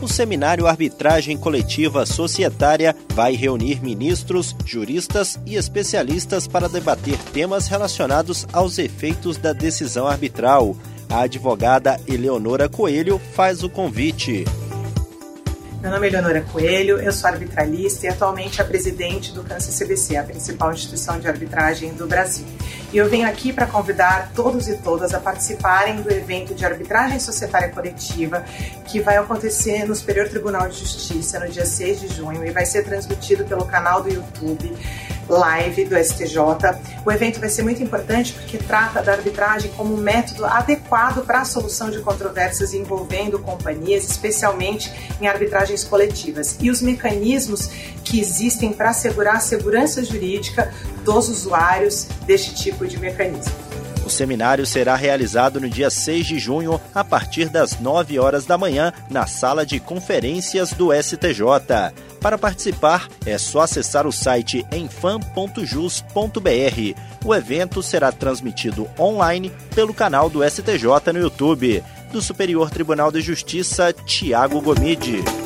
O seminário Arbitragem Coletiva Societária vai reunir ministros, juristas e especialistas para debater temas relacionados aos efeitos da decisão arbitral. A advogada Eleonora Coelho faz o convite. Meu nome é Eleonora Coelho, eu sou arbitralista e atualmente a presidente do CANCE-CBC, a principal instituição de arbitragem do Brasil. E eu venho aqui para convidar todos e todas a participarem do evento de arbitragem societária coletiva que vai acontecer no Superior Tribunal de Justiça no dia 6 de junho e vai ser transmitido pelo canal do YouTube Live do STJ. O evento vai ser muito importante porque trata da arbitragem como um método adequado para a solução de controvérsias envolvendo companhias, especialmente em arbitragens coletivas, e os mecanismos que existem para assegurar a segurança jurídica dos usuários deste tipo de mecanismo. O seminário será realizado no dia 6 de junho, a partir das 9 horas da manhã, na sala de conferências do STJ. Para participar, é só acessar o site enfam.jus.br. O evento será transmitido online pelo canal do STJ no YouTube. Do Superior Tribunal de Justiça, Tiago Gomide.